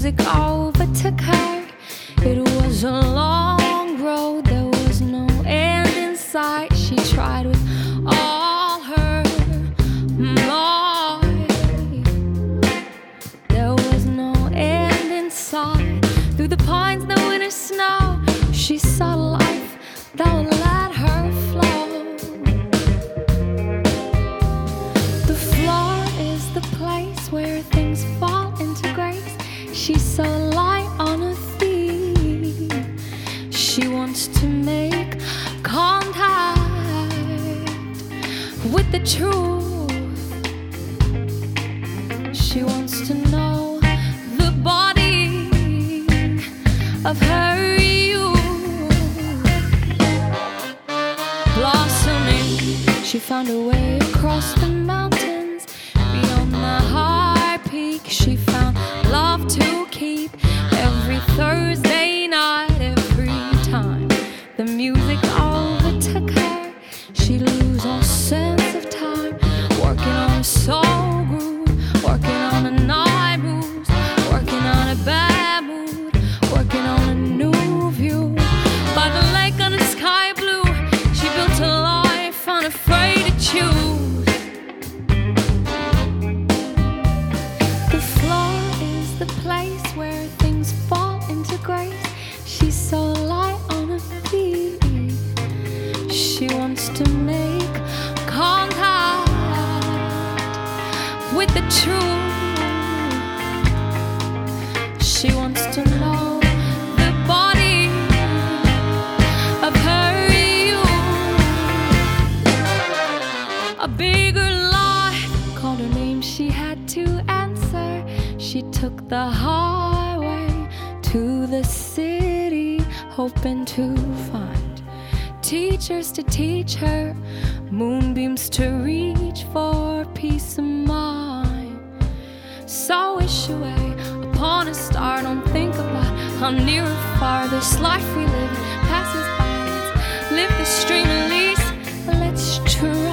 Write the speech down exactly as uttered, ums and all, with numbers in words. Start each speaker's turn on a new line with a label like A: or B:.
A: music overtook her. It was a long road, there was no end in sight. She tried with all her might. There was no end in sight. Through the pines, the winter snow, she saw life that would let her flow. The floor is the place where things fall into grace. She's so light on her feet. She wants to make contact with the truth. She wants to know the body of her youth. Blossoming, she found her way across the mountains. Beyond the high peak, she found love to keep. Every Thursday night, every time the music overtook her, she'd lose all sense of time. Working on a soul groove, working on a night moves, working on a bad mood, working on a new view. By the lake on the sky blue, she built a life unafraid to choose. The floor is the place where things fall into grace. She's so light on her feet. She wants to make contact with the truth. She wants to know the body of her youth. A bigger lie called her name, she had to answer. She took the highway to the city, hoping to find teachers to teach her, moonbeams to reach for peace of mind. So wish away upon a star, don't think about how near or far this life we live passes by. Let's live the stream at least, let's try.